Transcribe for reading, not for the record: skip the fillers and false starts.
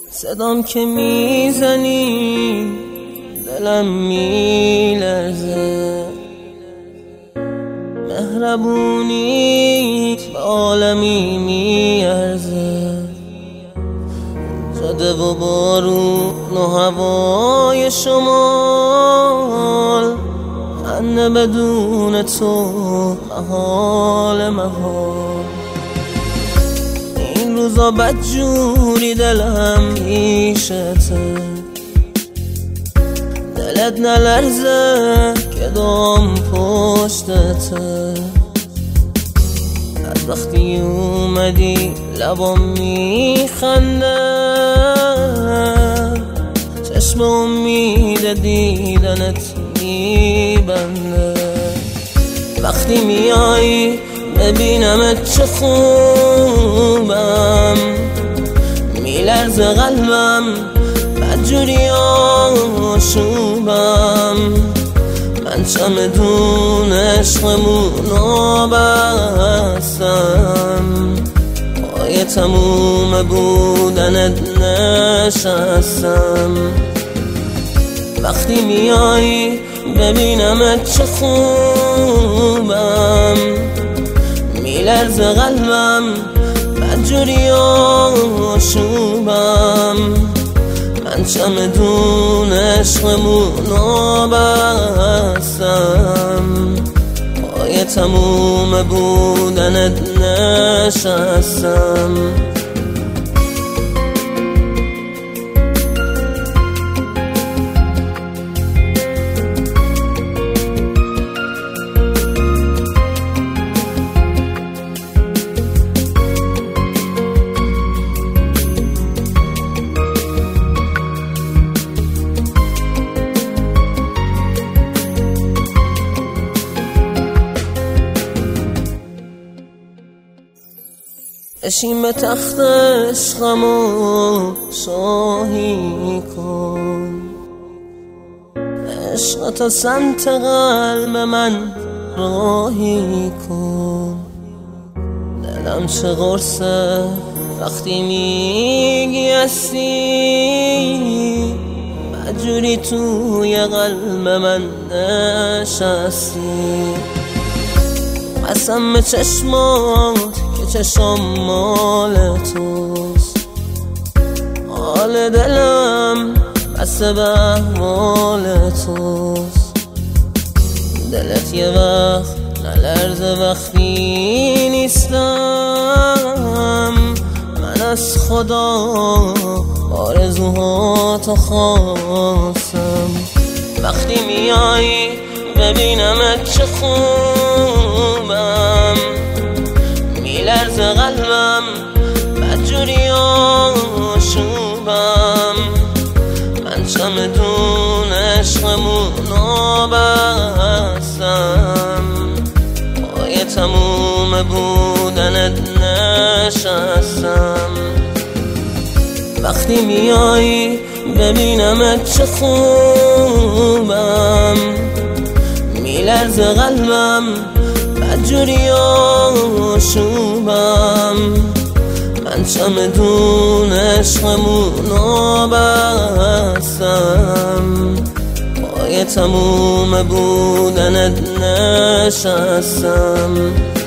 صدام که میزنی دلم میلرزه، مهربونی به عالمی میارزه. جاده و بارون و هوای شمال، من بدون تو محال محال. این روزا بدجوری دلم میشته، دلت نلرزه که دام پشتته. از وقتی اومدی لبام میخنده، چشم امید دیدنت میبنده. وقتی میایی ببینمت چه خوبم، میلرزه قلبم بدجوری آشوبم. من چمدون عشقمونو بستم، پای تموم بودنت نشستم. وقتی میایی ببینمت چه خوبم، میلرزه قلبم بدجوری آشوبم. من چمدون عشقمونو بستم، پای تموم بودنت نشستم. بشین به تخت عشقم و شاهی کن، عشق تا سمت قلب من راهی کن. دلم چه قرصه وقتی میگی هستی، بدجوری توی قلب من نشستی. قسم به چشمات که چشم مال توست، حال دلم بسته به احوال توست. دلت یه وقت نلرزه وقتی نیستم، من از خدا آرزوهاتو خواستم. وقتی میایی ببینمت چه خوبم، میلرزه قلبم بدجوری آشوبم. من چمدون عشقمونو بستم، پای تموم بودنت نشستم. وقتی میایی ببینمت چه خوبم، میلرزه قلبم بدجوری آشوبم. من چمدون عشقمونو بستم، پای تموم بودنت نشستم.